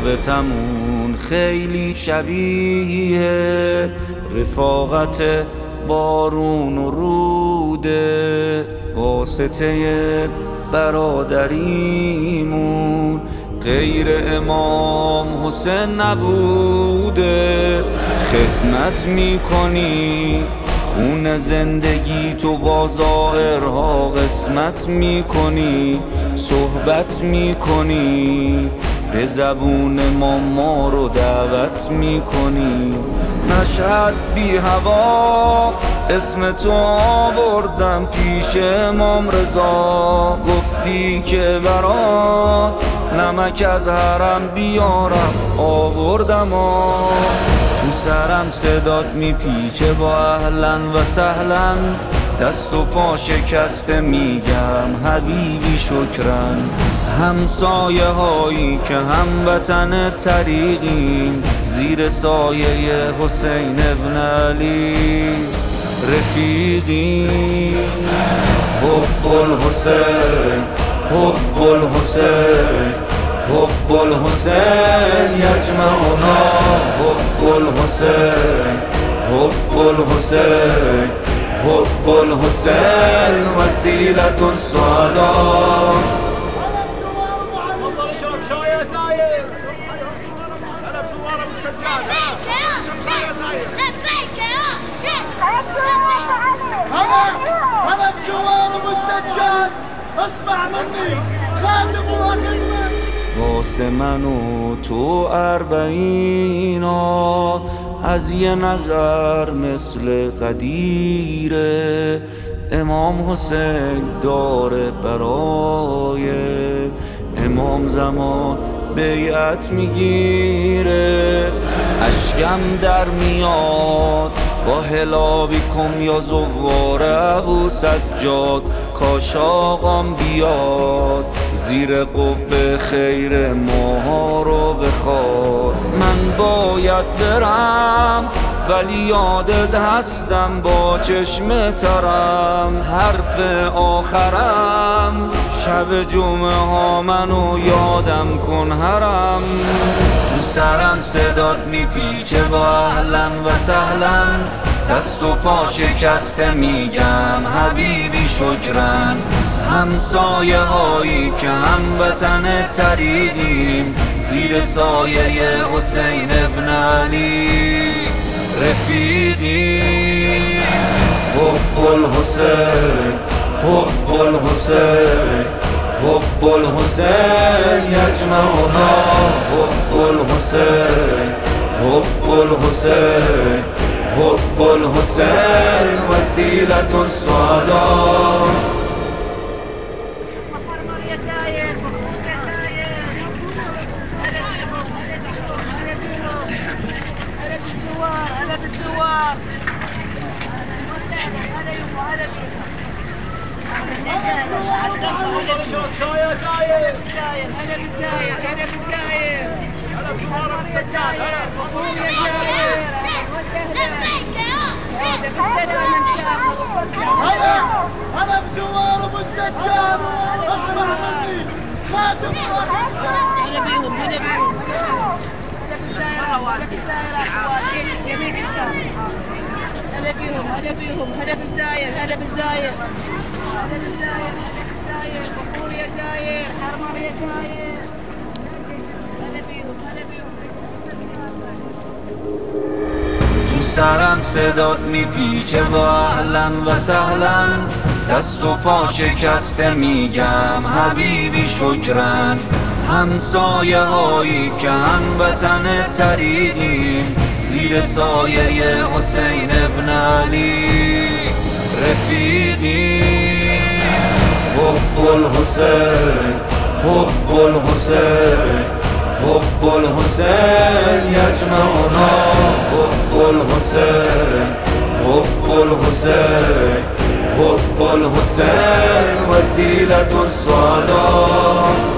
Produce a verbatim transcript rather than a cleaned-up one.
رابطمون خیلی شبیه رفاقت بارون و روده، واسطه برادریمون غیر امام حسین نبوده. خدمت میکنی خون زندگی تو با ظاهرها قسمت میکنی، صحبت میکنی به زبون ما ما رو دعوت میکنی. مشهد بی هوا اسم تو آوردم پیش امام رضا، گفتی که برات نمک از حرم بیارم آوردم آ. تو سرم صدات میپیچه با اهلا و سهلا، دست و پا شکسته میگم حبیبی شکرن. همسایه هایی که هموطن طریقیم زیر سایه حسین ابن علی رفیقی. حب الحسین حب الحسین حب الحسین یجمعنا، حب الحسین حب الحسین حب الحسین وسیلة السعداء. هذا بجوار ابو السجاد، اسمع مني خادم وخدمة. واسه من و تو اربعینا از یه نظر مثل قدیره، امام حسین داره برای امام زمان بیعت میگیره. اشکم در میاد با هلابی کم یا زوار ابو سجاد، کاش آقام بیاد زیر قبه خیر ماها رو بخواد. من باید برم ولی یادت هستم با چشم ترم، حرف آخرم شب جمعه ها منو یادم کن حرم. تو سرم صدات میپیچه با اهلا و سهلا، دست و پا شکسته میگم حبیبی شکرن. همسایه هایی که هموطن طریقیم زیر سایه حسین ابن علی رفیقی. حب الحسین حب الحسین حب الحسین یجمعنا، حب الحسین حب الحسین حب الحسین وسیلة السعداء. شاية زايد هلا بالزايد هلا بالزايد هلا بجوار ابو السجاد. هلا هلا بجوار ابو السجاد، اسمع مني خادم هلا بيهم هلا بيهم هلا بيهم هلا بيهم هلا بالزايد هلا بالزايد هلا بالزايد زايد بخور يا زايد حرمر يا زايد هلا بيهم هلا بيهم. تو سرم صدات میپیچه با اهلا و سهلا، دست و پا شکسته میگم حبیبی شکرن. همسایه هایی که هموطن طریقیم زیر سایه حسین ابن علی رفیقی. حب الحسین حب الحسین حب الحسین یجمعنا، حب الحسین حب الحسین حب الحسین وسیلة السعداء.